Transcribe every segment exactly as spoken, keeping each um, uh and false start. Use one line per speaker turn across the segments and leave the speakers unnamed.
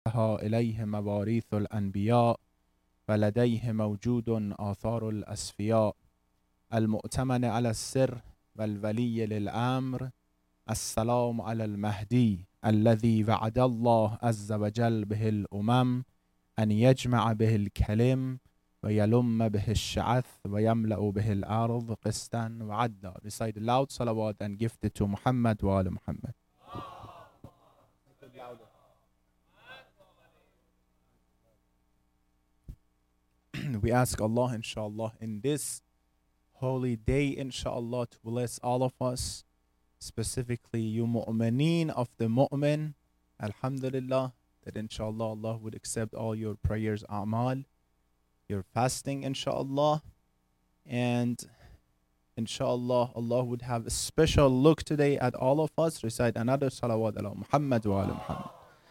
إليه مواريث الأنبياء ولديه موجود آثار الأسفياء المؤتمن على السر والولي للأمر السلام على المهدي الذي وعد الله عز وجل به الأمم أن يجمع به الكلم ويلم به الشعث ويملأ به الأرض قسطا وعدلا. Recite loud salawat and gift it to Muhammad wa ala Muhammad. We ask Allah, inshallah, in this holy day, inshallah, to bless all of us, specifically you mu'mineen of the mu'min, alhamdulillah, that inshallah Allah would accept all your prayers, a'mal, your fasting, inshallah, and inshallah Allah would have a special look today at all of us. Recite another salawat ala Muhammad wa ala Muhammad.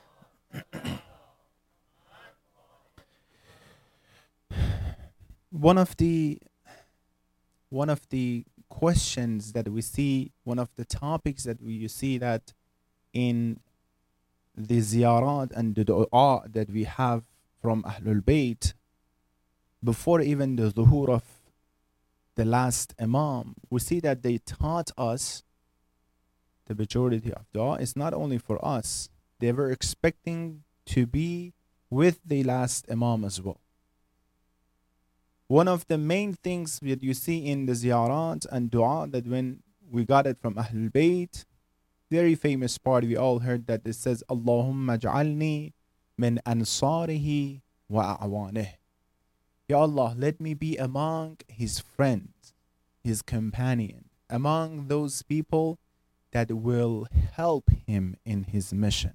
One of the one of the questions that we see, one of the topics that we you see that in the ziyarat and the dua that we have from Ahlul Bayt before even the zuhur of the last Imam, we see that they taught us the majority of dua is not only for us. They were expecting to be with the last Imam as well. One of the main things that you see in the ziyarat and dua, that when we got it from Ahlul Bayt, very famous part, we all heard that it says, Allahumma ja'alni min ansarihi wa a'wanih. Ya Allah, let me be among his friends, his companion, among those people that will help him in his mission.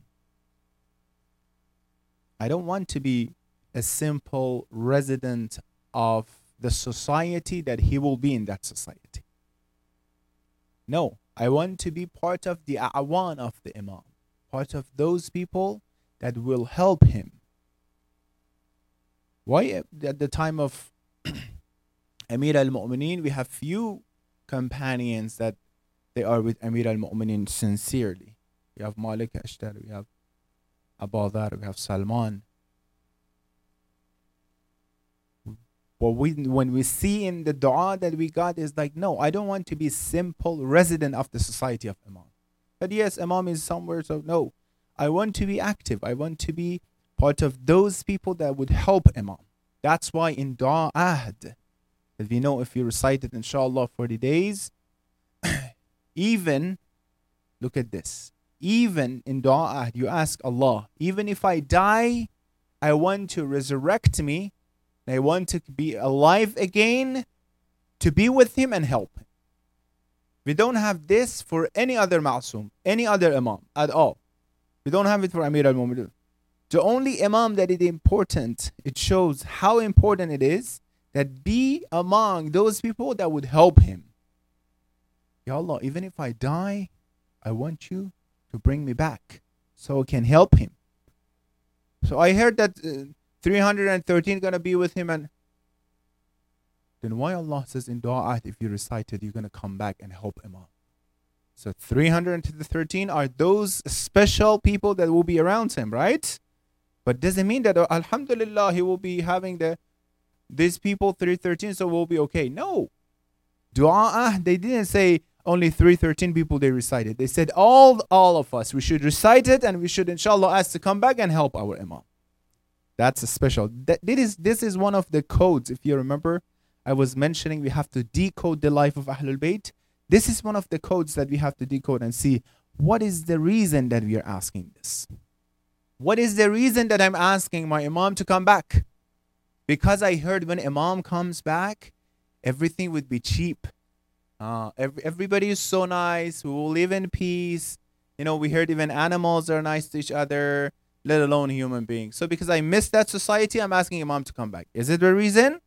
I don't want to be a simple resident of the society that he will be in that society. No, I want to be part of the a'wan of the Imam, part of those people that will help him. Why at the time of Amir al-Mu'mineen, we have few companions that they are with Amir al-Mu'mineen sincerely. We have Malik Ashtar, we have Abu Dhar, we have Salman. But we, when we see in the dua that we got is like, no, I don't want to be simple resident of the society of Imam. But yes, Imam is somewhere, so no. I want to be active. I want to be part of those people that would help Imam. That's why in dua ahd, that we know if you recite it inshallah forty days, even, look at this, even in dua ahd, you ask Allah, even if I die, I want to resurrect me, I want to be alive again to be with him and help him. We don't have this for any other ma'soom, any other imam at all. We don't have it for Amir al-Mu'mineen. The only imam that is important, it shows how important it is that be among those people that would help him. Ya Allah, even if I die, I want you to bring me back so I can help him. So I heard that uh, three hundred thirteen going to be with him, and then why Allah says in dua, if you recite it, you're going to come back and help Imam. So three hundred thirteen are those special people that will be around him, right? But doesn't mean that, uh, alhamdulillah, he will be having the these people three thirteen, so we'll be okay. No. Dua, they didn't say only three thirteen people they recited. They said all, all of us, we should recite it, and we should inshallah ask to come back and help our Imam. That's a special. That, this, is, this is one of the codes. If you remember, I was mentioning we have to decode the life of Ahlul Bayt. This is one of the codes that we have to decode and see what is the reason that we are asking this. What is the reason that I'm asking my Imam to come back? Because I heard when Imam comes back, everything would be cheap. Uh, every, everybody is so nice. We will live in peace. You know, we heard even animals are nice to each other, let alone human beings. So because I miss that society, I'm asking Imam to come back. Is it the reason?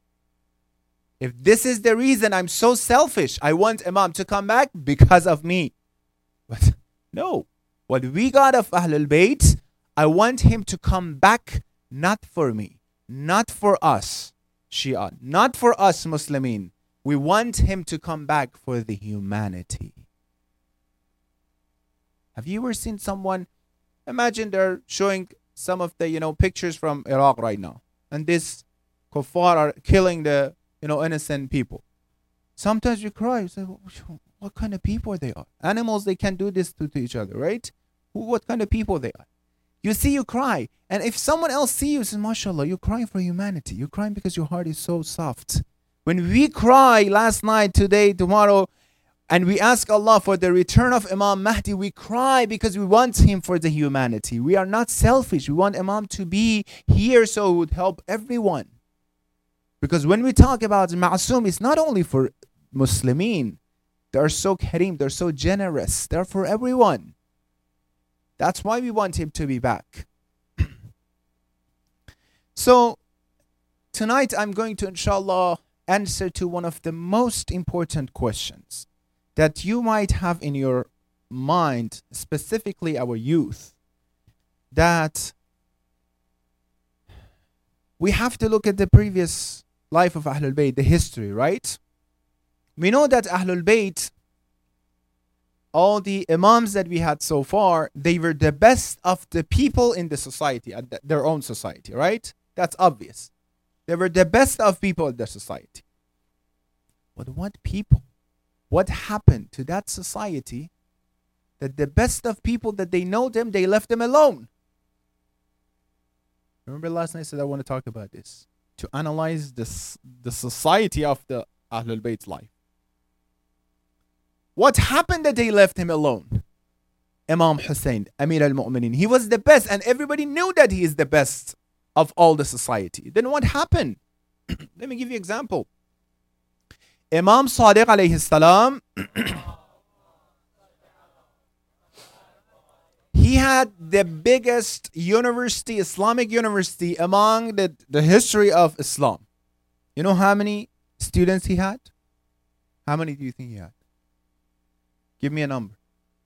If this is the reason, I'm so selfish. I want Imam to come back because of me. But no. What we got of Ahlul Bayt, I want him to come back not for me, not for us, Shia, not for us Muslimin. We want him to come back for the humanity. Have you ever seen someone, imagine they're showing some of the, you know, pictures from Iraq right now. And this kuffar are killing the, you know, innocent people. Sometimes you cry. You say, what kind of people they are? Animals, they can do this to, to each other, right? What kind of people they are? You see, you cry. And if someone else sees you, says, mashallah, you're crying for humanity. You're crying because your heart is so soft. When we cry last night, today, tomorrow, and we ask Allah for the return of Imam Mahdi, we cry because we want him for the humanity. We are not selfish. We want Imam to be here so he would help everyone. Because when we talk about Ma'asum, it's not only for Muslimin. They're so kareem, they're so generous. They're for everyone. That's why we want him to be back. So, tonight I'm going to, inshallah, answer to one of the most important questions that you might have in your mind, specifically our youth, that we have to look at the previous life of Ahlul Bayt, the history, right? We know that Ahlul Bayt, all the imams that we had so far, they were the best of the people in the society, their own society, right? That's obvious. They were the best of people in the society. But what people? What happened to that society that the best of people that they know them, they left them alone? Remember last night I said I want to talk about this, to analyze this, the society of the Ahlul Bayt's life. What happened that they left him alone? Imam Hussein, Amir al-Mu'minin, he was the best and everybody knew that he is the best of all the society. Then what happened? Let me give you an example. Imam Sadiq alayhi salam, he had the biggest university, Islamic university among the, the history of Islam. You know how many students he had? How many do you think he had? Give me a number.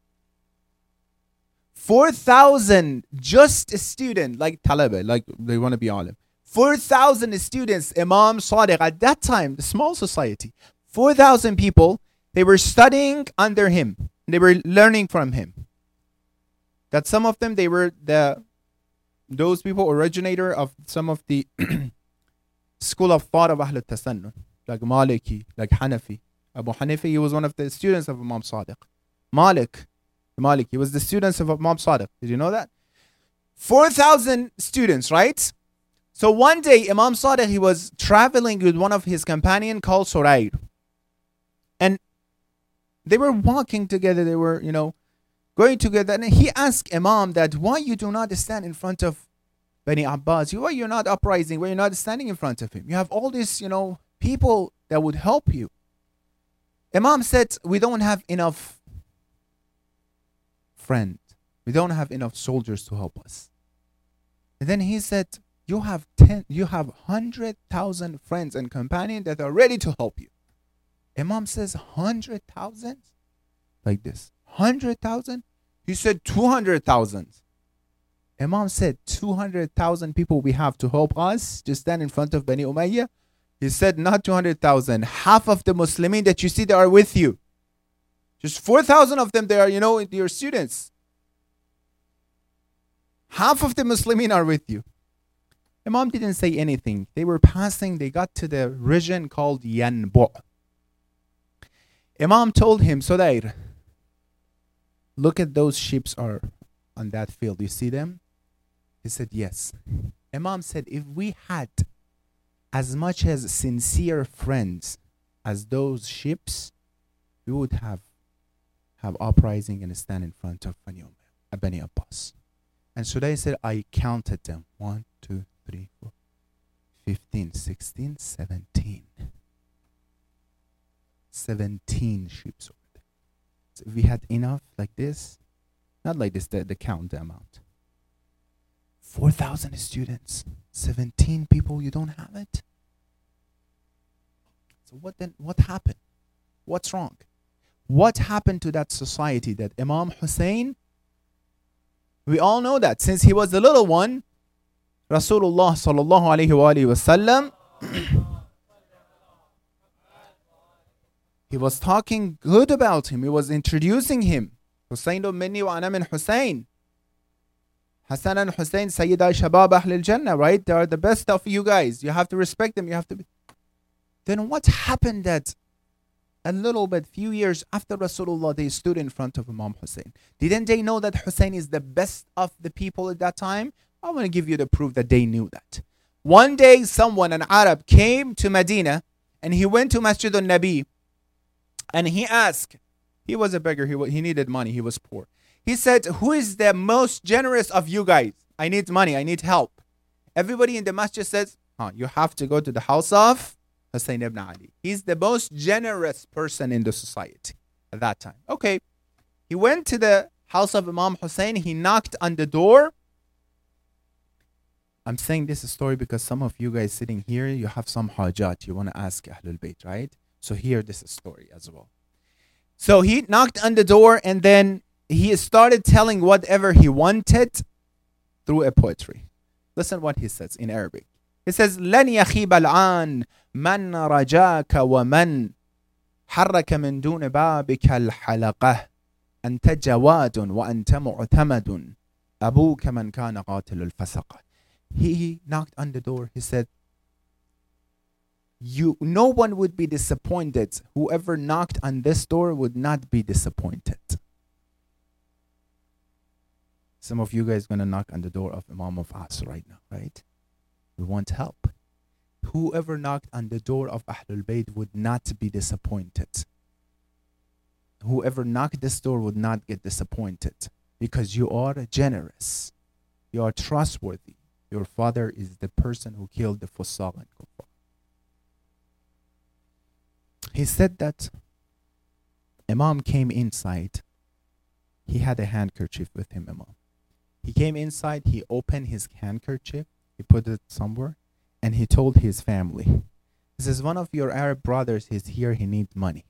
four thousand, just a student, like talaba, like they want to be alim. four thousand students, Imam Sadiq, at that time, the small society, four thousand people, they were studying under him. They were learning from him. That some of them, they were the, those people, originator of some of the school of thought of Ahl al-Tasannun, like Maliki, like Hanafi. Abu Hanifa, he was one of the students of Imam Sadiq. Malik, Malik, he was the students of Imam Sadiq. Did you know that? four thousand students, right? So one day, Imam Sadiq, he was traveling with one of his companions called Surayr. And they were walking together. They were, you know, going together. And he asked Imam that, why you do not stand in front of Bani Abbas? Why you're not uprising? Why you're not standing in front of him? You have all these, you know, people that would help you. Imam said, we don't have enough friends. We don't have enough soldiers to help us. And then he said, you have ten, you have one hundred thousand friends and companions that are ready to help you. Imam says, one hundred thousand? Like this. one hundred thousand? He said, two hundred thousand. Imam said, two hundred thousand people we have to help us to stand in front of Bani Umayyah? He said, not two hundred thousand. Half of the Muslimin that you see, they are with you. Just four thousand of them, they are, you know, your students. Half of the Muslimin are with you. Imam didn't say anything. They were passing, they got to the region called Yanbu'. Imam told him, Sudayr, look at those sheep are on that field. You see them? He said, yes. Imam said, if we had as much as sincere friends as those ships, we would have have uprising and stand in front of Bani, Bani Abbas. And Sudayr said, I counted them. One, two, three, four, fifteen, sixteen, seventeen. seventeen ships over there. So if we had enough like this, not like this, the, the count, the amount. four thousand students, seventeen people, you don't have it? So what then, what happened? What's wrong? What happened to that society that Imam Hussein, we all know that since he was the little one, Rasulullah sallallahu alayhi wa alayhi wa sallam, he was talking good about him. He was introducing him. Hussein minni wa ana min Hussein. Hassan and Hussein, Sayyida Shabab Ahl al-Jannah, right? They are the best of you guys. You have to respect them. You have to be. Then what happened that a little bit, few years after Rasulullah, they stood in front of Imam Hussein? Didn't they know that Hussein is the best of the people at that time? I want to give you the proof that they knew that. One day, someone, an Arab, came to Medina and he went to Masjid al-Nabi and he asked, he was a beggar, he, he needed money, he was poor. He said, who is the most generous of you guys? I need money, I need help. Everybody in the masjid says, huh, you have to go to the house of Hussein ibn Ali. He's the most generous person in the society at that time. Okay, he went to the house of Imam Hussein, he knocked on the door. I'm saying this story because some of you guys sitting here, you have some hajat, you want to ask Ahlul Bayt, right? So hear this story as well. So he knocked on the door and then he started telling whatever he wanted through a poetry. Listen what he says in Arabic. He says, لن يخيب الآن من رجاك ومن حرك من دون بابك الحلقة أنت جواد وأنت معتمد أبوك من كان قاتل الفسقة. He knocked on the door. He said, You, no one would be disappointed. Whoever knocked on this door would not be disappointed. Some of you guys are going to knock on the door of Imam of As right now, right? We want help. Whoever knocked on the door of Ahlul Bayt would not be disappointed. Whoever knocked this door would not get disappointed because you are generous. You are trustworthy. Your father is the person who killed the Fusaq and Kuffar. He said that Imam came inside. He had a handkerchief with him, Imam. He came inside, he opened his handkerchief, he put it somewhere, and he told his family, he says, one of your Arab brothers is here, he needs money.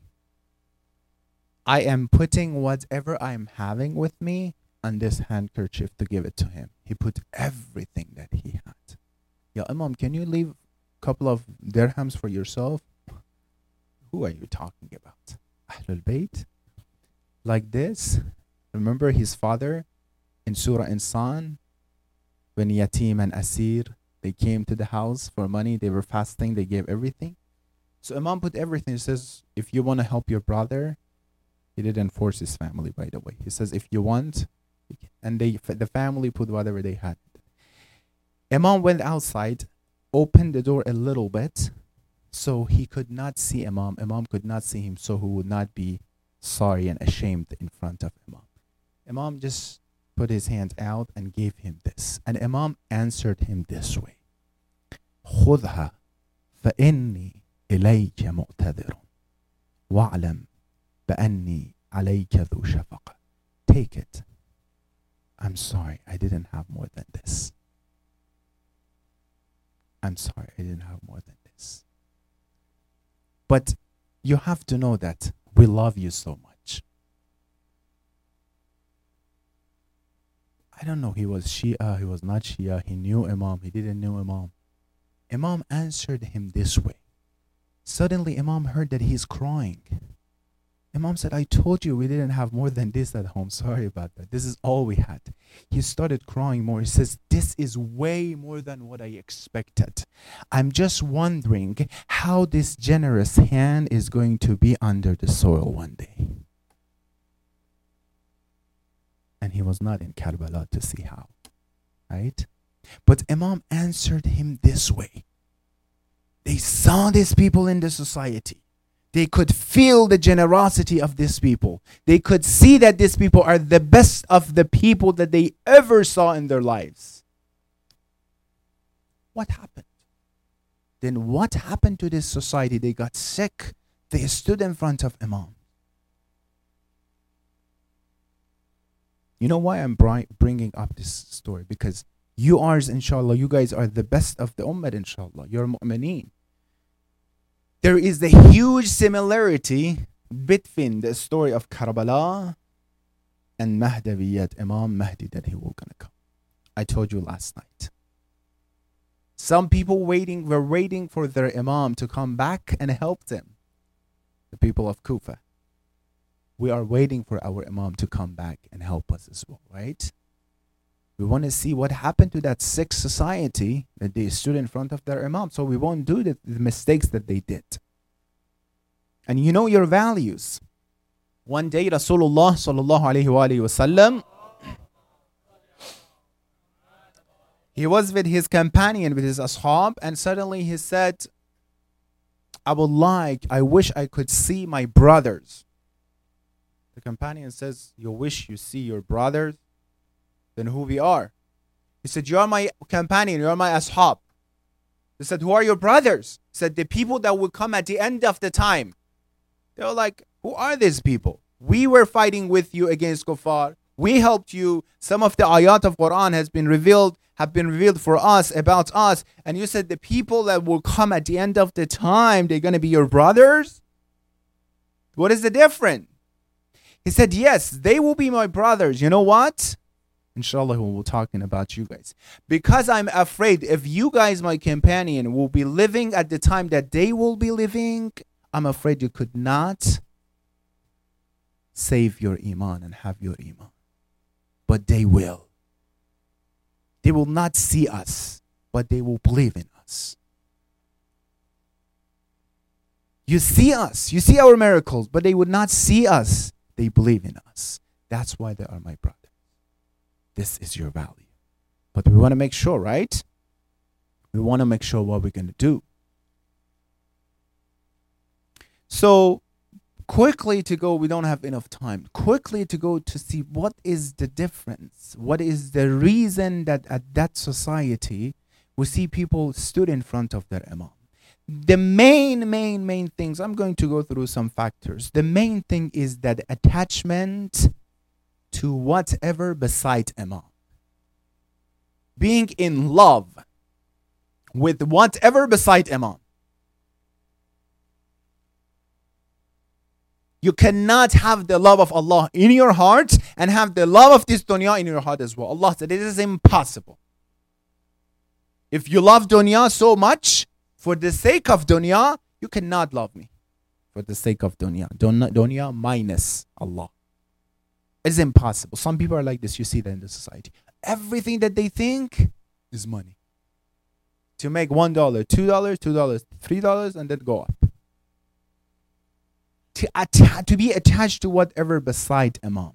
I am putting whatever I am having with me on this handkerchief to give it to him. He put everything that he had. Ya Imam, can you leave a couple of dirhams for yourself? Who are you talking about? Ahlul Bayt? Like this? Remember his father in Surah Insan? When Yatim and Asir, they came to the house for money. They were fasting. They gave everything. So Imam put everything. He says, if you want to help your brother, he didn't force his family, by the way. He says, if you want, and they, the family put whatever they had. Imam went outside, opened the door a little bit, so he could not see Imam. Imam could not see him, so he would not be sorry and ashamed in front of Imam. Imam just put his hand out and gave him this. And Imam answered him this way. خذها فإني إليك مؤتذر واعلم بأني عليك ذو شفقة. Take it. I'm sorry, I didn't have more than this. I'm sorry, I didn't have more than this. But you have to know that we love you so much. I don't know, he was Shia, he was not Shia, he knew Imam, he didn't know Imam. Imam answered him this way. Suddenly Imam heard that he's crying. Imam said, I told you we didn't have more than this at home. Sorry about that. This is all we had. He started crying more. He says, this is way more than what I expected. I'm just wondering how this generous hand is going to be under the soil one day. And he was not in Karbala to see how, right? But Imam answered him this way. They saw these people in the society. They could feel the generosity of these people. They could see that these people are the best of the people that they ever saw in their lives. What happened? Then what happened to this society? They got sick. They stood in front of Imam. You know why I'm bringing up this story? Because you are, inshallah, you guys are the best of the ummah, inshallah. You're mu'mineen. There is a huge similarity between the story of Karbala and Mahdaviyat, Imam Mahdi, that he will gonna come. I told you last night. Some people waiting were waiting for their Imam to come back and help them. The people of Kufa. We are waiting for our Imam to come back and help us as well, right? We want to see what happened to that sick society that they stood in front of their imam, so we won't do the, the mistakes that they did. And you know your values. One day Rasulullah sallallahu alayhi wa alayhi wa sallam, he was with his companion, with his ashab, and suddenly he said, I would like, I wish I could see my brothers. The companion says, you wish you see your brothers? Then who we are? He said, you are my companion, you are my ashab. They said, who are your brothers? He said, the people that will come at the end of the time. They were like, who are these people? We were fighting with you against kuffar. We helped you. Some of the ayat of Quran has been revealed, have been revealed for us, about us. And you said the people that will come at the end of the time, they're going to be your brothers? What is the difference? He said, yes, they will be my brothers. You know what? Inshallah, we'll be talking about you guys. Because I'm afraid if you guys, my companion, will be living at the time that they will be living, I'm afraid you could not save your iman and have your iman. But they will. They will not see us, but they will believe in us. You see us, you see our miracles, but they would not see us. They believe in us. That's why they are my brothers. This is your value. But we want to make sure, right? We want to make sure what we're going to do. So, quickly to go, we don't have enough time. Quickly to go to see what is the difference. What is the reason that at that society, we see people stood in front of their imam. The main, main, main things, I'm going to go through some factors. The main thing is that attachment to whatever beside imam. Being in love with whatever beside imam. You cannot have the love of Allah in your heart and have the love of this dunya in your heart as well. Allah said it is impossible. If you love dunya so much, for the sake of dunya, you cannot love me. For the sake of dunya. Dunya, dunya minus Allah. It's impossible. Some people are like this. You see that in the society. Everything that they think is money. To make one dollar, two dollars, two dollars, three dollars, and then go up. To, atta- to be attached to whatever beside imam.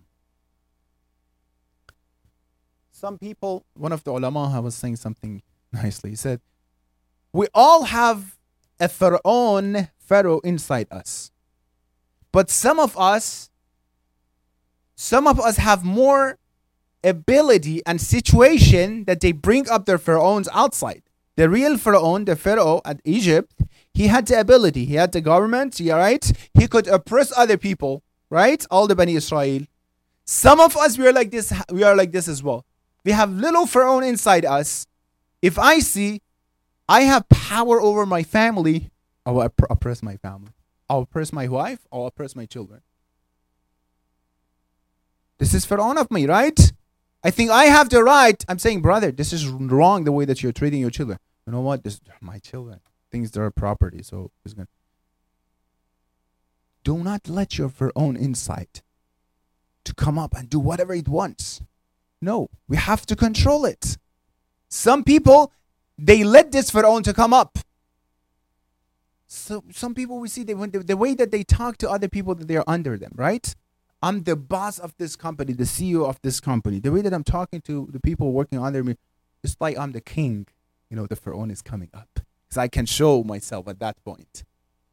Some people, one of the ulama was saying something nicely. He said, we all have a pharaoh, pharaoh inside us. But some of us, some of us have more ability and situation that they bring up their pharaohs outside. The real pharaoh, the pharaoh at Egypt, he had the ability, he had the government, yeah, right? He could oppress other people, right? All the Bani Israel. Some of us, we are like this, we are like this as well. We have little pharaoh inside us. If I see I have power over my family, I will opp- oppress my family. I'll oppress my wife, I'll oppress my children. This is pharaoh of me, right? I think I have the right. I'm saying, brother, this is wrong the way that you're treating your children. You know what? This are my children. Things that are property. So it's gonna. Do not let your pharaoh inside to come up and do whatever it wants. No, we have to control it. Some people, they let this pharaoh to come up. So some people we see they when the, the way that they talk to other people that they are under them, right? I'm the boss of this company, the C E O of this company. The way that I'm talking to the people working under me, it's like I'm the king. You know, the pharaoh is coming up. Because I can show myself at that point.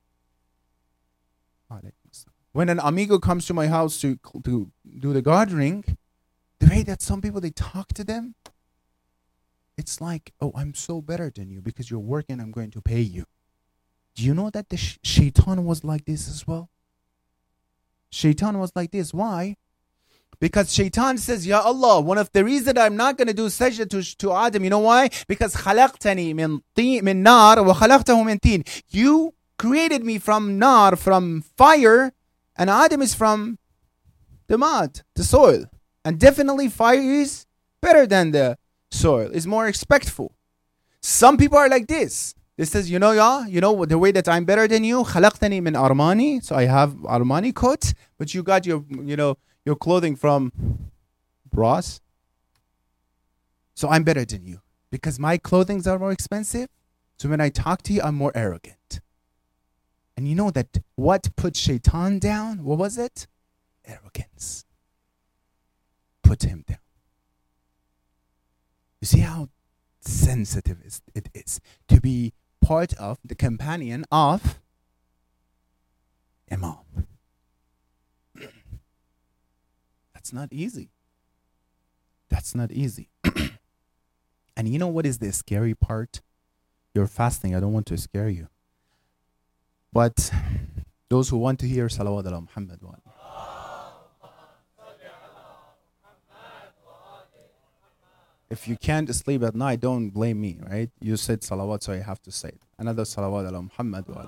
When an amigo comes to my house to to do the gardening, the way that some people, they talk to them, it's like, oh, I'm so better than you because you're working, I'm going to pay you. Do you know that the sh- shaitan was like this as well? Shaitan was like this. Why? Because shaitan says, Ya Allah, one of the reasons I'm not going to do sajda to, to Adam, you know why? Because خلقتني من طين من نار وخلقته من طين. You created me from nar, from fire, and Adam is from the mud, the soil. And definitely fire is better than the soil, is more respectful. Some people are like this. This says, you know, yeah, you know the way that I'm better than you. خلقتني من Armani, so I have Armani coat, but you got your, you know, your clothing from Bras. So I'm better than you because my clothings are more expensive. So when I talk to you, I'm more arrogant. And you know that what put Shaitan down? What was it? Arrogance. Put him down. You see how sensitive it is to be part of the companion of Imam. That's not easy. That's not easy. And you know what is the scary part? You're fasting. I don't want to scare you. But those who want to hear Salawat ala Muhammad wa if you can't sleep at night, don't blame me, right? You said salawat, so I have to say it. Another salawat ala Muhammad wa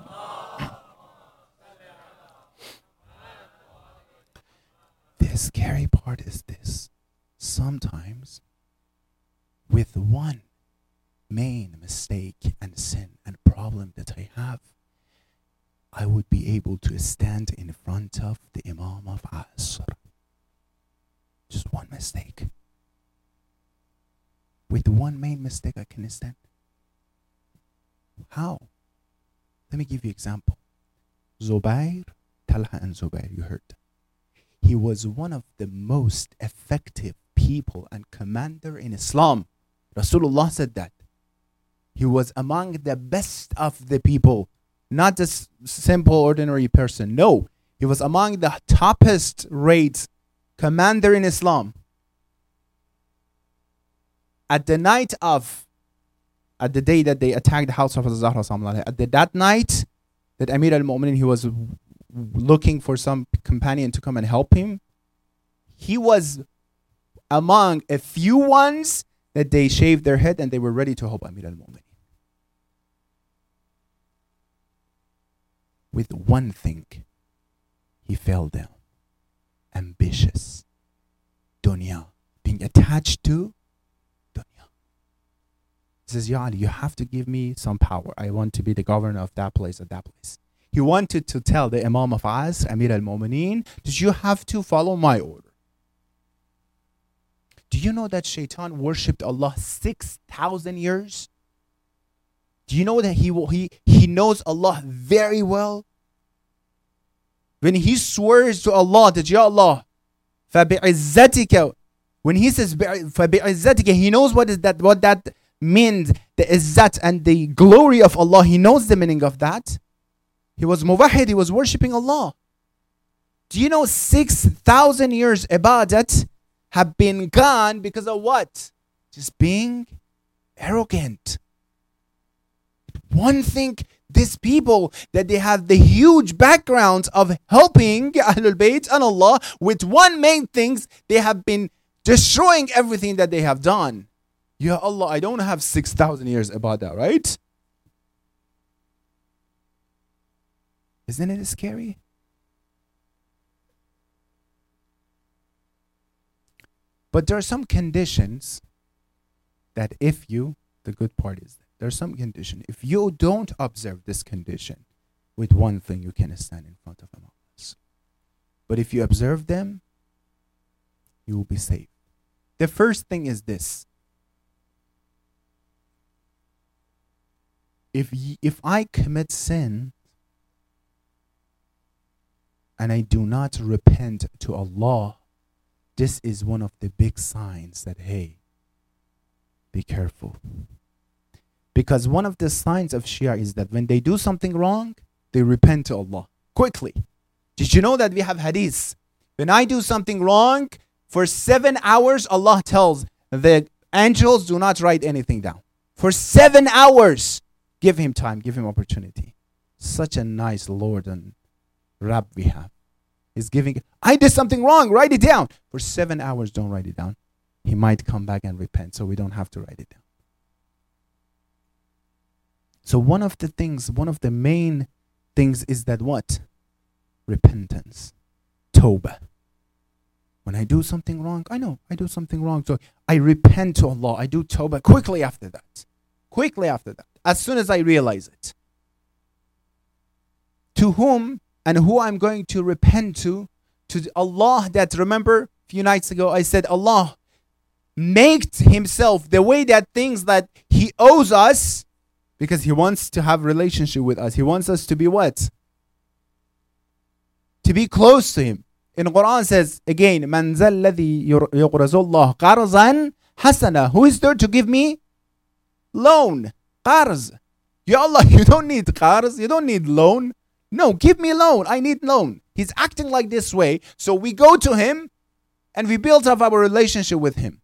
The scary part is this. Sometimes, with one main mistake and sin and problem that I have, I would be able to stand in front of the Imam of Asr. Just one mistake. With one main mistake, I can stand. How? Let me give you an example. Zubair, Talha and Zubair, you heard. He was one of the most effective people and commander in Islam. Rasulullah said that. He was among the best of the people. Not just simple, ordinary person. No. He was among the toppest rate commander in Islam. At the night of, at the day that they attacked the house of Zahra, at the, that night that Amir al-Mu'minin, he was looking for some companion to come and help him, he was among a few ones that they shaved their head and they were ready to help Amir al-Mu'minin. With one thing, he fell down. Ambitious. Dunya. Being attached to dunya. He says, Ya Ali, you have to give me some power. I want to be the governor of that place or that place. He wanted to tell the Imam of Asr, Amir al-Mu'mineen, that you have to follow my order. Do you know that Shaitan worshipped Allah six thousand years? Do you know that he, he, he knows Allah very well? When he swears to Allah that, Ya Allah, فَبِعِزَّتِكَ, when he says فَبِعِزَّتِكَ, he knows what is that, what that means, the izzat and the glory of Allah. He knows the meaning of that. He was muwahid, he was worshipping Allah. Do you know six thousand years ibadat have been gone because of what? Just being arrogant. One thing, these people, that they have the huge backgrounds of helping Ahlul Bayt and Allah, with one main thing, they have been destroying everything that they have done. Ya Allah, I don't have six thousand years about that, right? Isn't it scary? But there are some conditions that if you, the good part is, there's some condition. If you don't observe this condition, with one thing you can stand in front of Imam. But if you observe them, you will be safe. The first thing is this. If y- if I commit sin and I do not repent to Allah, this is one of the big signs that, hey, be careful. Because one of the signs of Shia is that when they do something wrong, they repent to Allah quickly. Did you know that we have hadiths? When I do something wrong, for seven hours, Allah tells the angels, do not write anything down. For seven hours, give him time, give him opportunity. Such a nice Lord and Rabb we have. He's giving, I did something wrong, write it down. For seven hours, don't write it down. He might come back and repent, so we don't have to write it down. So one of the things, one of the main things is that what? Repentance. Tawbah. When I do something wrong, I know I do something wrong. So I repent to Allah. I do tawbah quickly after that. Quickly after that. As soon as I realize it. To whom and who I'm going to repent to? To Allah that, remember, a few nights ago I said, Allah, make himself the way that things that he owes us, because he wants to have relationship with us. He wants us to be what? To be close to him. In Quran says again, Man zal ladhi yuqrazullah qarzan hasana. Who is there to give me loan? Qarz. Ya Allah, you don't need qarz, you don't need loan. No, give me loan. I need loan. He's acting like this way. So we go to him and we build up our relationship with him.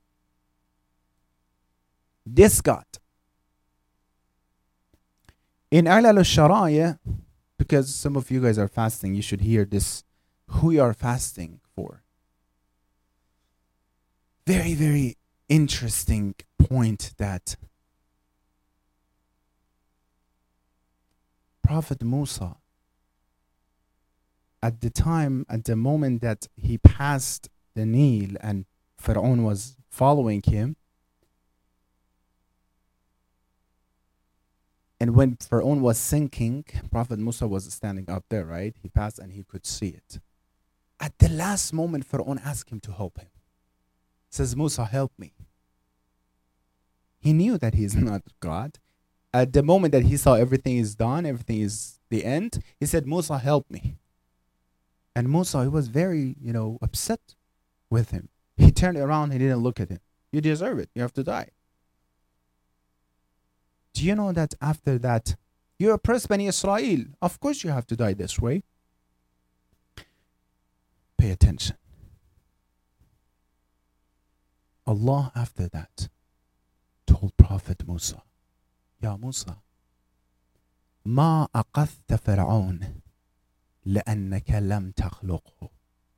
This God. In A'lal al-Sharaya, because some of you guys are fasting, you should hear this, who you are fasting for. Very, very interesting point that Prophet Musa, at the time, at the moment that he passed the Nile and Pharaoh was following him, and when Pharaoh was sinking, Prophet Musa was standing up there, right? He passed and he could see it. At the last moment, Pharaoh asked him to help him. Says, Musa, help me. He knew that he is not God. At the moment that he saw everything is done, everything is the end, he said, Musa, help me. And Musa, he was very, you know, upset with him. He turned around, he didn't look at him. You deserve it. You have to die. Do you know that after that, you oppressed Bani Israel? Of course you have to die this way. Pay attention. Allah after that told Prophet Musa, Ya Musa, ما أقذت فرعون لأنك لم تخلقه.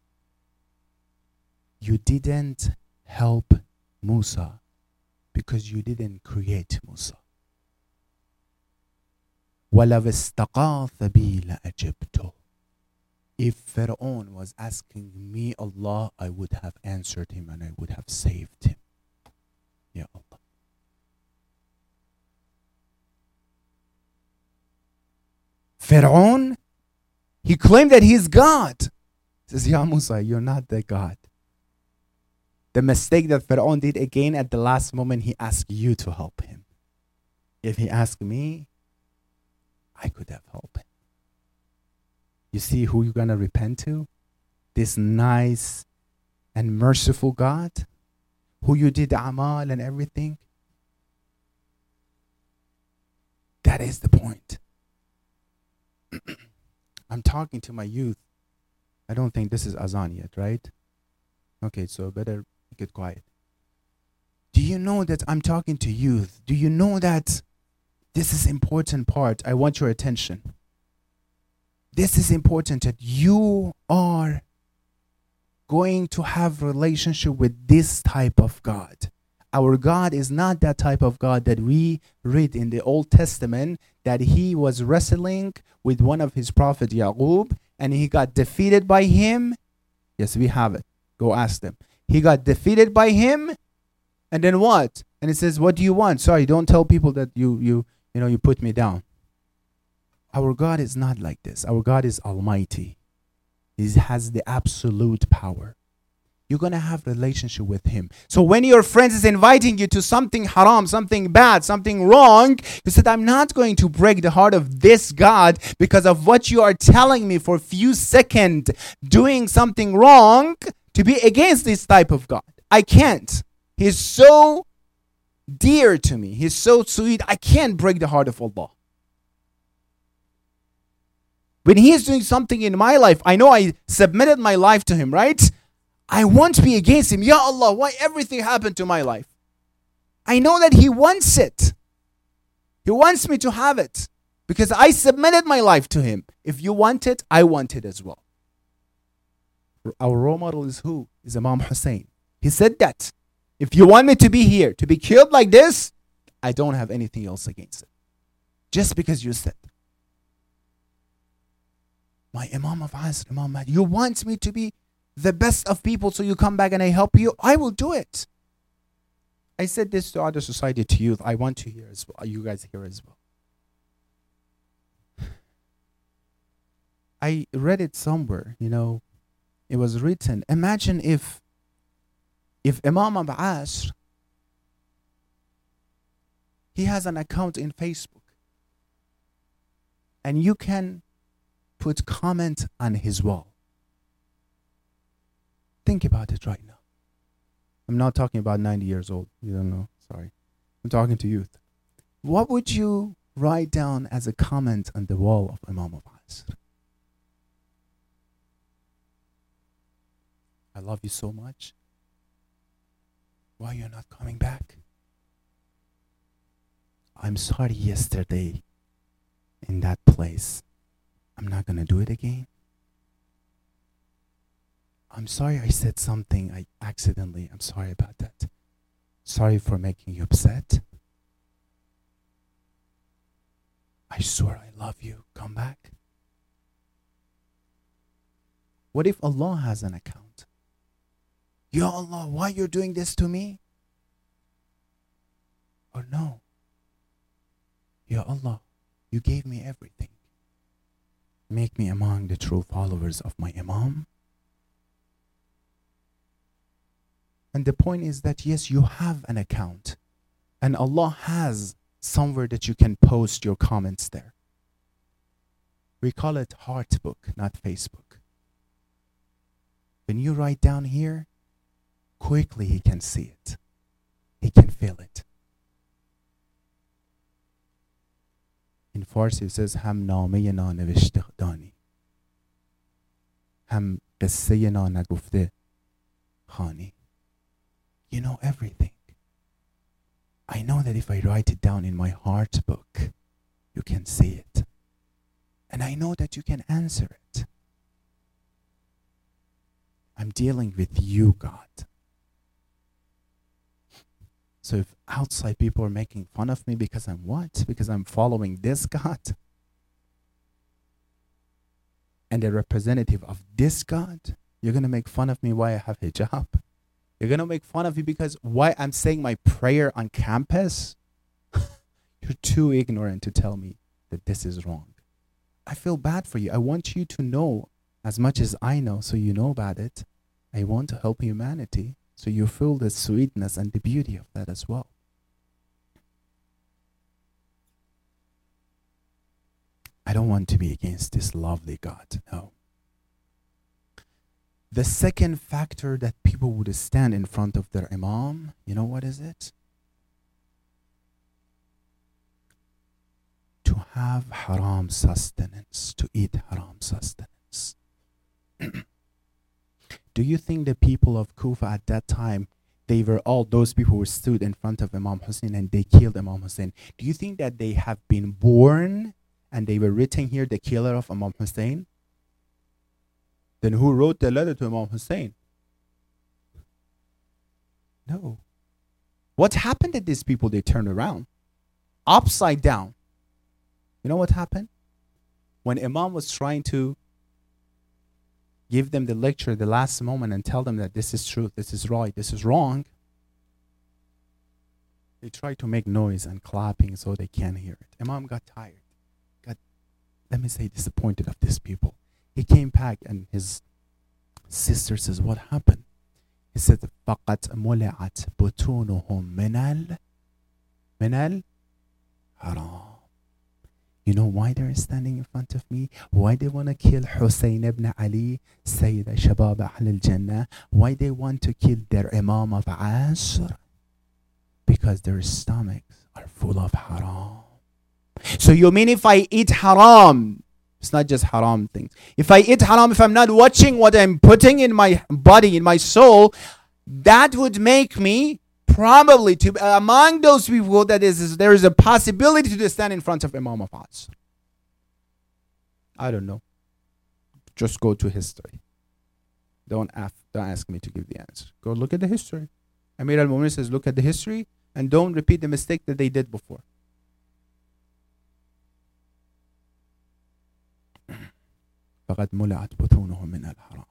You didn't help Musa because you didn't create Musa. وَلَوْ اسْتَقَاثَ بِي لَأَجِبْتُهُ. If Pharaoh was asking me, Allah, I would have answered him and I would have saved him. Ya Allah. Pharaoh, he claimed that he's God. He says, Ya Musa, you're not the God. The mistake that Pharaoh did again at the last moment, he asked you to help him. If he asked me, I could have helped him. You see who you're going to repent to? This nice and merciful God, who you did amal and everything. That is the point. I'm talking to my youth. I don't think this is azan yet, right? Okay, so better get quiet. Do you know that I'm talking to youth? Do you know that this is important part? I want your attention. This is important that you are going to have relationship with this type of God. Our God is not that type of God that we read in the Old Testament, that he was wrestling with one of his prophets, Yaqub, and he got defeated by him. Yes, we have it. Go ask them. He got defeated by him, and then what? And he says, what do you want? Sorry, don't tell people that you, you, you know, you put me down. Our God is not like this. Our God is almighty. He has the absolute power. You're going to have relationship with him. So when your friend is inviting you to something haram, something bad, something wrong, you said, I'm not going to break the heart of this God because of what you are telling me for a few seconds, doing something wrong to be against this type of God. I can't. He's so dear to me. He's so sweet. I can't break the heart of Allah. When he is doing something in my life, I know I submitted my life to him, right? I want to be against him. Ya Allah, why everything happened to my life? I know that he wants it. He wants me to have it because I submitted my life to him. If you want it, I want it as well. Our role model is who? Is Imam Hussein. He said that. If you want me to be here, to be killed like this, I don't have anything else against it. Just because you said. My Imam of Asr, Imam Mahdi, you want me to be the best of people so you come back and I help you? I will do it. I said this to other society, to youth. I want to hear as well. You guys hear as well. I read it somewhere, you know. It was written. Imagine if if Imam of Asr He has an account in Facebook. And you can put comment on his wall. Think about it right now. I'm not talking about ninety years old. You don't know. Sorry. I'm talking to youth. What would you write down as a comment on the wall of Imam of Asr? I love you so much. Why you're not coming back? I'm sorry yesterday in that place. I'm not going to do it again. I'm sorry I said something I accidentally. I'm sorry about that. Sorry for making you upset. I swear I love you. Come back. What if Allah has an account? Ya Allah, why you're doing this to me? Or no. Ya Allah, you gave me everything. Make me among the true followers of my Imam. And the point is that yes, you have an account. And Allah has somewhere that you can post your comments there. We call it Heartbook, not Facebook. When you write down here, quickly he can see it. He can feel it. In Farsi it says هم نامه نانوشته دانی هم قصه نانگفته خوانی. You know everything. I know that if I write it down in my heart book, you can see it. And I know that you can answer it. I'm dealing with you, God. So if outside people are making fun of me because I'm what? Because I'm following this God? And a representative of this God? You're going to make fun of me why I have hijab? You're going to make fun of me because why I'm saying my prayer on campus? You're too ignorant to tell me that this is wrong. I feel bad for you. I want you to know as much as I know so you know about it. I want to help humanity so you feel the sweetness and the beauty of that as well. I don't want to be against this lovely God, no. The second factor that people would stand in front of their Imam, you know what is it? To have haram sustenance, to eat haram sustenance. Do you think the people of Kufa at that time, they were all those people who stood in front of Imam Hussein and they killed Imam Hussein? Do you think that they have been born and they were written here, the killer of Imam Hussein? Then who wrote the letter to Imam Hussein? No. What happened to these people? They turned around. Upside down. You know what happened? When Imam was trying to give them the lecture at the last moment and tell them that this is truth, this is right, this is wrong, they tried to make noise and clapping so they can't hear it. Imam got tired. Got, let me say, disappointed of these people. He came back and his sister says, what happened? He said, فَقَدْ مُلِعَتْ بُطُونُهُمْ مِنَ الْ haram. You know why they're standing in front of me? Why they want to kill Hussein ibn Ali, Sayyid Shabab Ahl al-Jannah? Why they want to kill their Imam of Asr? Because their stomachs are full of haram. So you mean if I eat haram, it's not just haram things. If I eat haram, if I'm not watching what I'm putting in my body, in my soul, that would make me probably to uh, among those people that is, is there is a possibility to stand in front of Imam of Asr. I don't know. Just go to history. Don't ask, don't ask me to give the answer. Go look at the history. Amir al-Mu'minin says, look at the history and don't repeat the mistake that they did before. فقد ملعت بطونهم من الحرام.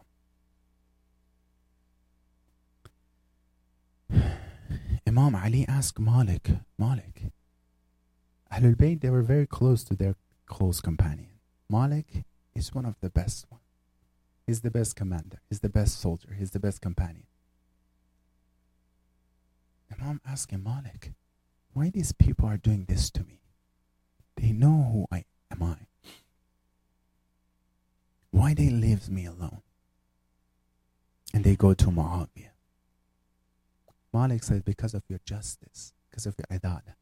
Imam Ali asked Malik, Malik, Ahlul Bayt, they were very close to their close companion. Malik is one of the best ones. He's the best commander. He's the best soldier. He's the best companion. Imam asked him, Malik, why these people are doing this to me? They know who I am I. Why they leave me alone? And they go to Muawiyah. Malik said, because of your justice, because of your ibadah.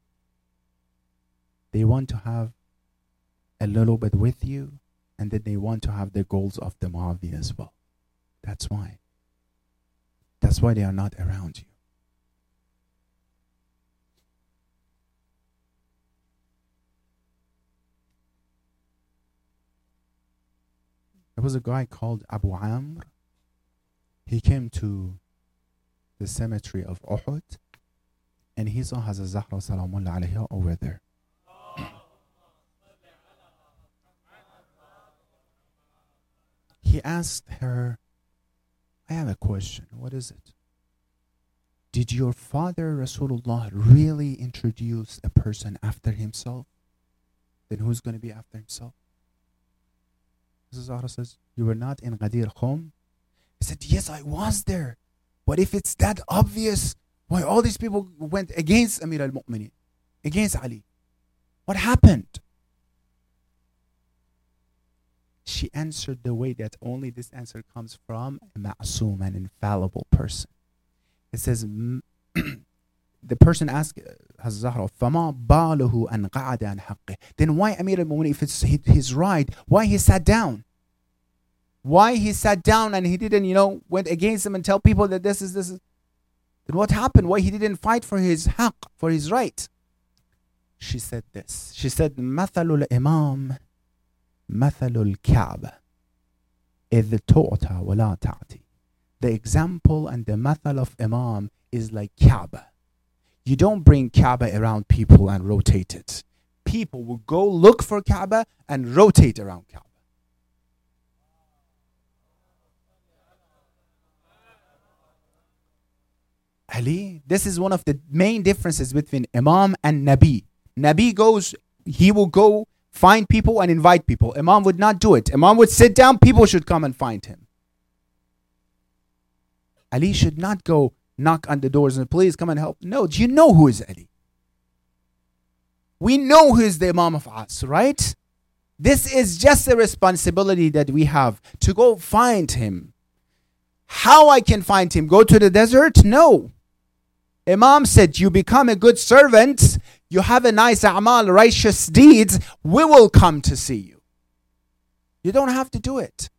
They want to have a little bit with you, and then they want to have the goals of the Muawiyah as well. That's why. That's why they are not around you. There was a guy called Abu Amr. He came to the cemetery of Uhud, and he saw Hazrat Zahra Salamullah alayha over there. He asked her, I have a question. What is it? Did your father Rasulullah really introduce a person after himself? Then who's going to be after himself? Zahra says, you were not in Ghadir Khum? He said, yes, I was there. But if it's that obvious, why all these people went against Amir al-Mu'mineen, against Ali? What happened? She answered the way that only this answer comes from a ma'soom, an infallible person. It says, the person asked Zahra, فَمَا بَالُهُ أَنْ قَعَدَ عَنْ حَقِّهِ. Then why Amir al-Mu'mineen, if it's his right, why he sat down? Why he sat down and he didn't, you know, went against him and tell people that this is, this is. Then what happened? Why he didn't fight for his haqq, for his right? She said this. She said, مَثَلُ الْإِمَامِ مَثَلُ الْكَعْبَةِ إِذْ تُعْتَى وَلَا تَعْتِي. The example and the mathal of Imam is like Kaaba. You don't bring Kaaba around people and rotate it. People will go look for Kaaba and rotate around Kaaba. Ali, this is one of the main differences between Imam and Nabi. Nabi goes, he will go find people and invite people. Imam would not do it. Imam would sit down, people should come and find him. Ali should not go knock on the doors and please come and help. No, do you know who is Ali? We know who is the Imam of us, right? This is just a responsibility that we have to go find him. How I can find him? Go to the desert? No. Imam said, you become a good servant, you have a nice a'mal, righteous deeds, we will come to see you. You don't have to do it.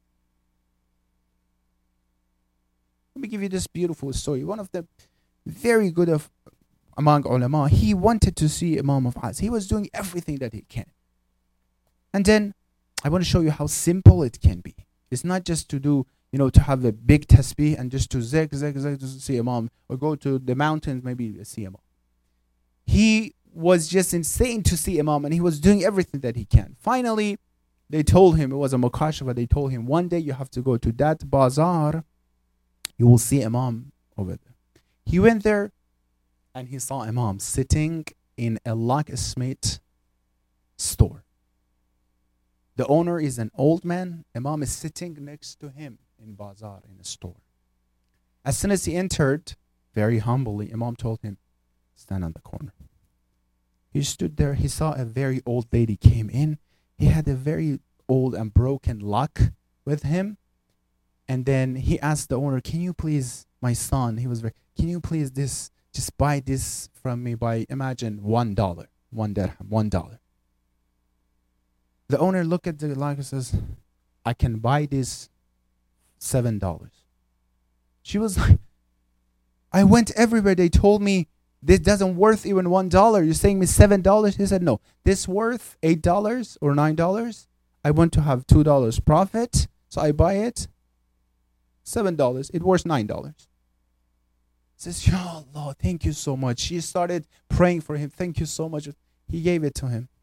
Let me give you this beautiful story. One of the very good of among ulama, he wanted to see Imam of Az. He was doing everything that he can. And then I want to show you how simple it can be. It's not just to do, you know, to have a big tasbih and just to zeg, zeg, zeg, to see Imam, or go to the mountains, maybe see Imam. He was just insane to see Imam, and he was doing everything that he can. Finally, they told him, it was a mukashafah, they told him, one day you have to go to that bazaar, you will see Imam over there. He went there, and he saw Imam sitting in a locksmith store. The owner is an old man. Imam is sitting next to him in bazaar, in a store. As soon as he entered, very humbly, Imam told him, stand on the corner. He stood there. He saw a very old lady came in. He had a very old and broken lock with him. And then he asked the owner, can you please, my son, he was very, can you please this, just buy this from me by, imagine, one dollar, one dirham, one dollar. The owner looked at the lock and says, I can buy this seven dollars. She was like, I went everywhere. They told me this doesn't worth even one dollar. You're saying me seven dollars? He said, no, this worth eight dollars or nine dollars. I want to have two dollars profit, so I buy it. Seven dollars. It worth nine dollars. Says, Ya Allah, thank you so much. She started praying for him. Thank you so much. He gave it to him.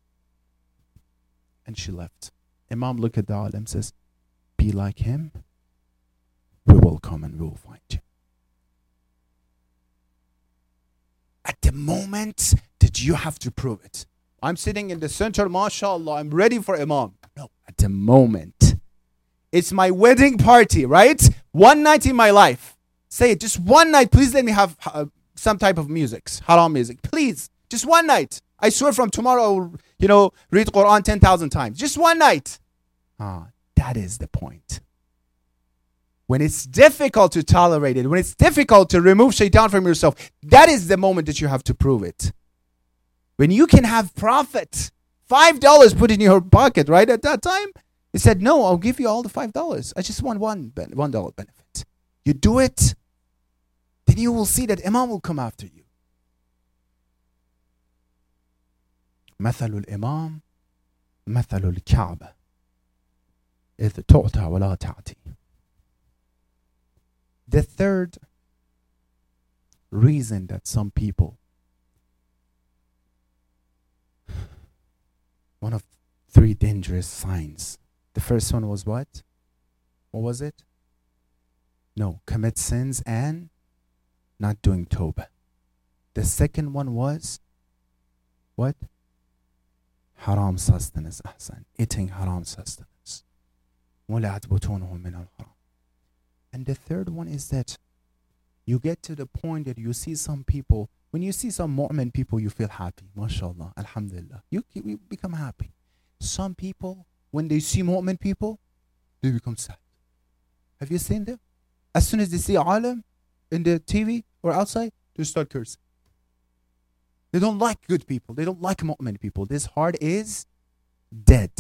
And she left. Imam looked at the alim, says, be like him. We will come and we will find you. At the moment that you have to prove it. I'm sitting in the center, mashallah, I'm ready for Imam. No, at the moment. It's my wedding party, right? One night in my life. Say it, just one night, please let me have uh, some type of music, haram music. Please, just one night. I swear from tomorrow, I'll, you know, read Quran ten thousand times. Just one night. Ah, that is the point. When it's difficult to tolerate it, when it's difficult to remove shaitan from yourself, that is the moment that you have to prove it. When you can have profit, five dollars put in your pocket, right? At that time, he said, no, I'll give you all the five dollars. I just want one, one dollar benefit. You do it, then you will see that Imam will come after you. مثل الإمام مثل الكعبة إذ تعطى ولا تعطي. The third reason that some people, one of three dangerous signs. The first one was what? What was it? No, commit sins and not doing tawbah. The second one was what? Haram sustenance, ahsan. Eating haram sustenance. وَلَا تَبْطُونَهُ مِنَ الْحَرَامِ. And the third one is that you get to the point that you see some people, when you see some mu'min people, you feel happy. MashaAllah, alhamdulillah. You, you become happy. Some people, when they see mu'min people, they become sad. Have you seen them? As soon as they see alim in the T V or outside, they start cursing. They don't like good people. They don't like mu'min people. This heart is dead.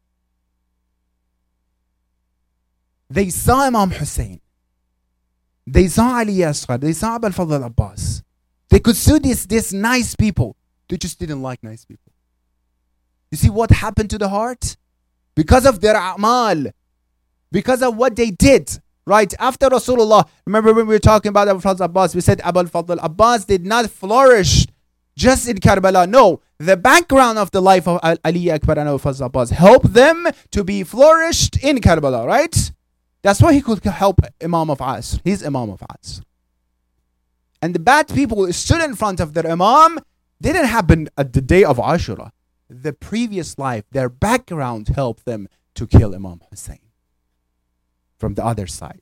They saw Imam Hussein. They saw Ali Asghar. They saw Abul Fadl Abbas. They could see this, this nice people. They just didn't like nice people. You see what happened to the heart? Because of their a'mal. Because of what they did. Right after Rasulullah. Remember when we were talking about Abul Fadl Abbas, we said Abul Fadl Abbas did not flourish just in Karbala. No, the background of the life of Ali Akbar and Abul Fadl Abbas helped them to be flourished in Karbala, right? That's why he could help Imam of Asr. He's Imam of Asr. And the bad people who stood in front of their Imam didn't happen at the day of Ashura. The previous life, their background helped them to kill Imam Hussein from the other side.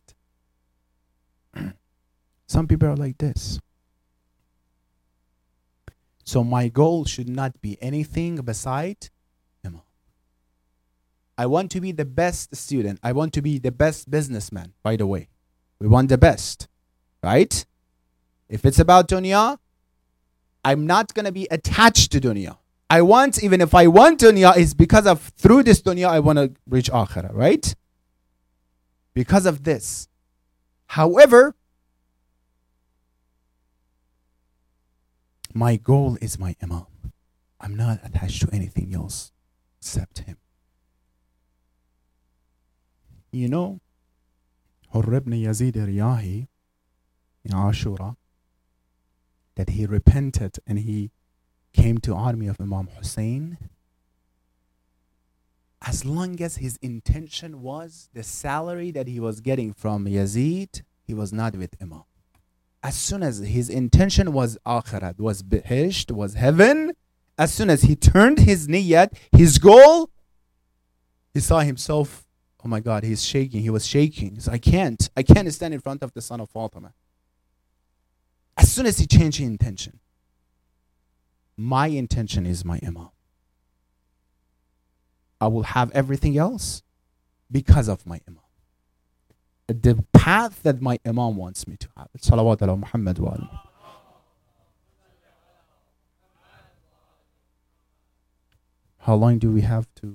Some people are like this. So my goal should not be anything beside Imam. I want to be the best student. I want to be the best businessman, by the way. We want the best, right? If it's about dunya, I'm not going to be attached to dunya. I want, even if I want dunya, is because of, through this dunya, I want to reach akhirah, right? Because of this. However, my goal is my Imam. I'm not attached to anything else except him. You know, Hurr ibn Yazid Riyahi in Ashura, that he repented and he came to army of Imam Hussein. As long as his intention was the salary that he was getting from Yazid, he was not with Imam. As soon as his intention was akhirat, was bihisht, was heaven, as soon as he turned his niyyat, his goal, he saw himself, oh my God, he's shaking. He was shaking. He said, I can't. I can't stand in front of the son of Fatima. As soon as he changed his intention, my intention is my Imam. I will have everything else because of my Imam. The path that my Imam wants me to have. Salawat ala Muhammad wa ala. How long do we have to?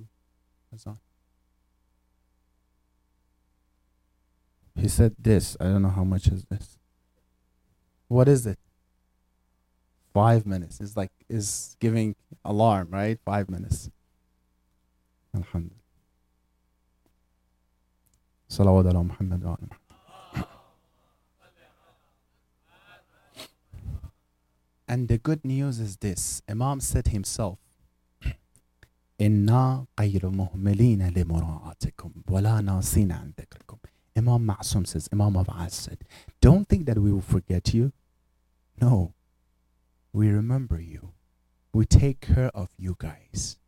He said this. I don't know how much is this. What is it? Five minutes. It's like, is giving alarm, right? Five minutes. Alhamdulillah. Salawat ala Muhammad wa ala. And the good news is this. Imam said himself, إِنَّا غَيْرُ مُهْمِلِينَ لِمُرَاعَتِكُمْ وَلَا نَاسِينَ عَنْ ذِكْرِكُمْ. Imam Ma'asum says, Imam of As said, don't think that we will forget you. No. We remember you. We take care of you guys.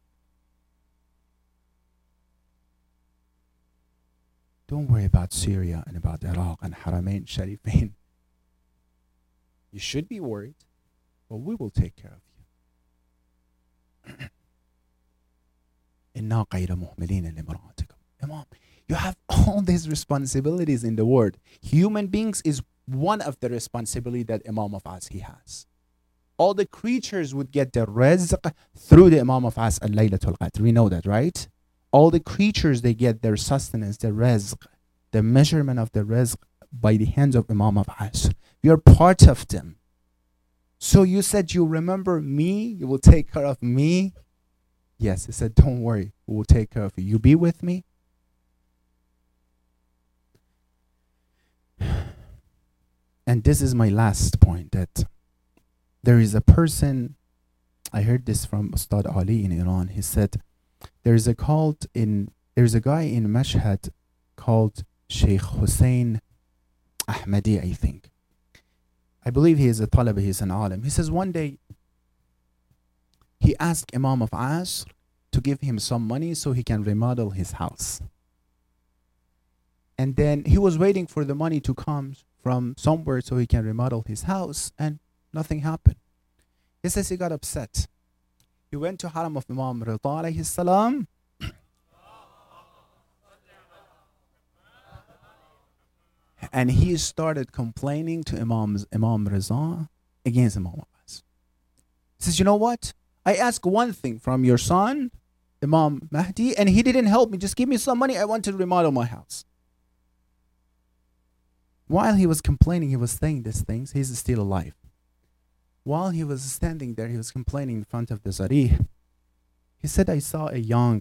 Don't worry about Syria and about Iraq and Haramain Sharifain. You should be worried, but we will take care of you. إِنَّا غَيْرَ مُهْمِلِينَ لِمْرَأَتِكُمْ. Imam, you have all these responsibilities in the world. Human beings is one of the responsibility that Imam of As he has. All the creatures would get the rizq through the Imam of As al-Laylatul Qadr. We know that, right? All the creatures, they get their sustenance, the rizq, the measurement of the rizq by the hands of Imam of As. We are part of them. So you said you remember me, you will take care of me. Yes, he said, don't worry, we will take care of you. You be with me. And this is my last point, that there is a person, I heard this from Ustad Ali in Iran. He said, there is a cult in, there's a guy in Mashhad called Sheikh Hussein Ahmadi, I think. I believe he is a talib, he is an alim. He says one day, he asked Imam of Asr to give him some money so he can remodel his house. And then he was waiting for the money to come from somewhere so he can remodel his house, and nothing happened. He says he got upset. He went to Haram of Imam Rida alayhi salam. And he started complaining to Imam, Imam Rida against Imam Abbas. He says, you know what? I asked one thing from your son, Imam Mahdi, and he didn't help me. Just give me some money. I want to remodel my house. While he was complaining, he was saying these things. He's still alive. While he was standing there, he was complaining in front of the Zarih. He said, I saw a young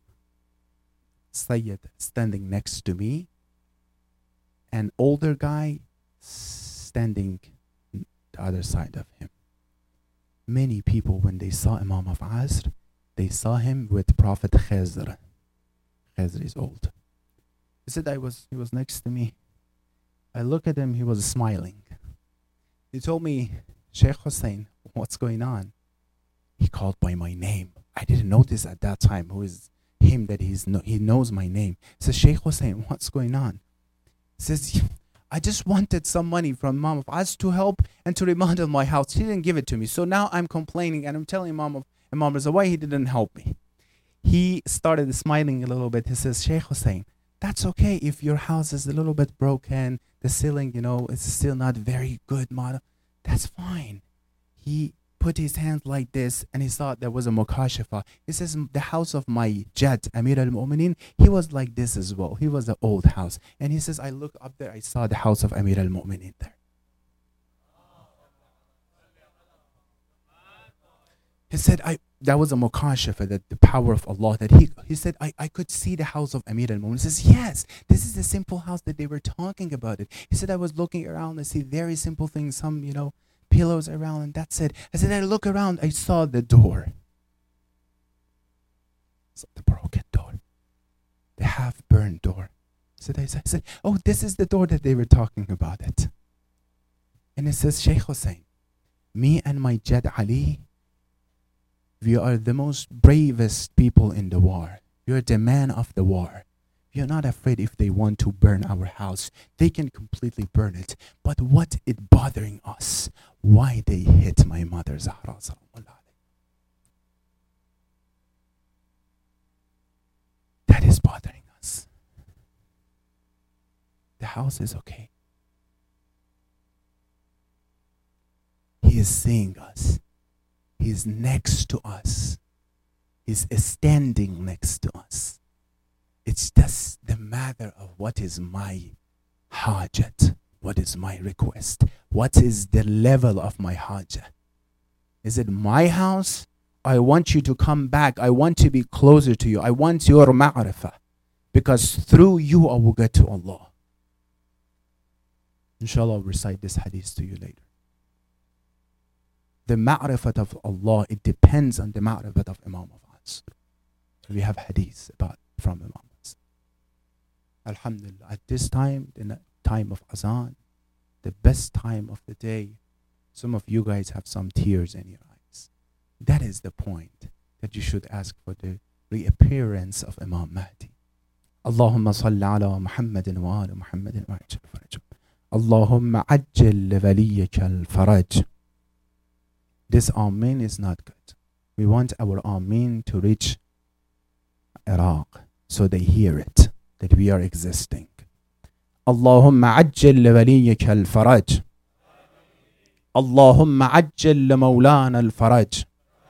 Sayyid standing next to me, an older guy standing on the other side of him. Many people, when they saw Imam of Asr, they saw him with Prophet Khizr. Khizr is old. He said, I was, he was next to me. I look at him, he was smiling. He told me, Sheikh Hussein, what's going on? He called by my name. I didn't notice at that time who is him, that he's no, he knows my name. He says, Sheikh Hussein, what's going on? He says, I just wanted some money from Imam of As to help and to remodel my house. He didn't give it to me. So now I'm complaining and I'm telling Imam of Imam Reza why he didn't help me. He started smiling a little bit. He says, Sheikh Hussein, that's okay if your house is a little bit broken, the ceiling, you know, it's still not very good model. That's fine. He put his hand like this and he thought there was a mukashafa. He says, the house of my Jad, Amir al-Mu'minin, he was like this as well. He was an old house. And he says, I look up there, I saw the house of Amir al-Mu'minin there. He said, I that was a mukashafa, that the power of Allah, that he he said, I, I could see the house of Amir al-Mu'minin. He says, yes, this is the simple house that they were talking about it. He said, I was looking around, I see very simple things, some, you know, pillows around, and that's it. I said, I look around, I saw the door. So the broken door, the half-burned door. So they said, I said, oh, this is the door that they were talking about it. And it says, Sheikh Hussein, me and my Jad Ali, we are the most bravest people in the war. You're the man of the war. We are not afraid if they want to burn our house. They can completely burn it. But what is bothering us? Why they hit my mother, Zahra. That is bothering us. The house is okay. He is seeing us. He's next to us. He's standing next to us. It's just the matter of what is my hajat, what is my request, what is the level of my hajat. Is it my house? I want you to come back. I want to be closer to you. I want your ma'rifah. Because through you I will get to Allah. Inshallah, I'll recite this hadith to you later. The ma'rifat of Allah, it depends on the ma'rifat of Imam of As. We have hadith about from Imam As. Alhamdulillah, at this time, the time of Azan, the best time of the day, some of you guys have some tears in your eyes. That is the point, that you should ask for the reappearance of Imam Mahdi. Allahumma salli ala Muhammadin wa ala Muhammadin wa ajal farajum. Allahumma ajjil li waliyika al-faraj. This Amin is not good. We want our Amin to reach Iraq so they hear it, that we are existing. Allahumma ajjil li waliyika al-faraj. Allahumma ajjil li mawlana al-faraj.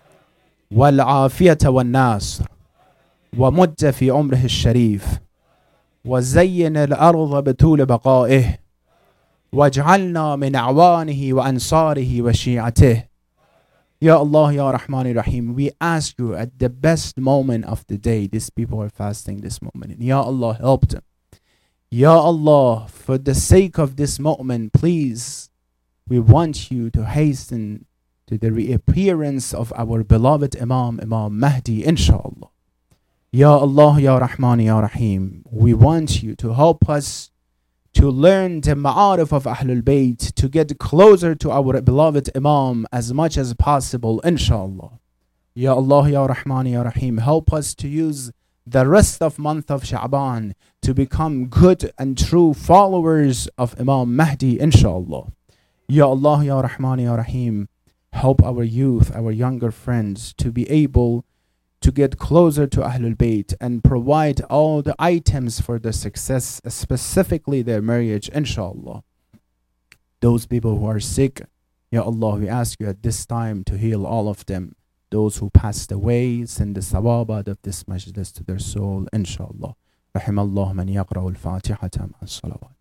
والعافية والناصر ومد في عمره الشريف وزين الأرض بطول بقائه واجعلنا من أعوانه وأنصاره وشيعته. Ya Allah, Ya Rahman, Ya Rahim, we ask you at the best moment of the day, these people are fasting this moment, and Ya Allah, help them. Ya Allah, for the sake of this moment, please, we want you to hasten to the reappearance of our beloved Imam, Imam Mahdi, inshallah. Ya Allah, Ya Rahman, Ya Rahim, we want you to help us to learn the ma'arif of Ahlul Bayt, to get closer to our beloved Imam as much as possible, inshallah. Ya Allah, Ya Rahman, Ya Rahim, help us to use the rest of month of Sha'ban to become good and true followers of Imam Mahdi, inshallah. Ya Allah, Ya Rahman, Ya Rahim, help our youth, our younger friends to be able to get closer to Ahlul Bayt and provide all the items for their success, specifically their marriage, inshallah. Those people who are sick, Ya Allah, we ask you at this time to heal all of them. Those who passed away, send the sawabat of this majlis to their soul, inshallah. رحم الله من يقرأ الفاتحة مع الصلوات.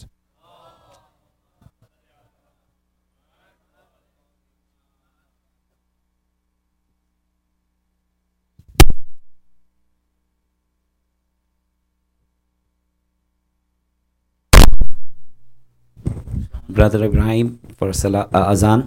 Brother Ibrahim for Salah, uh, Azan.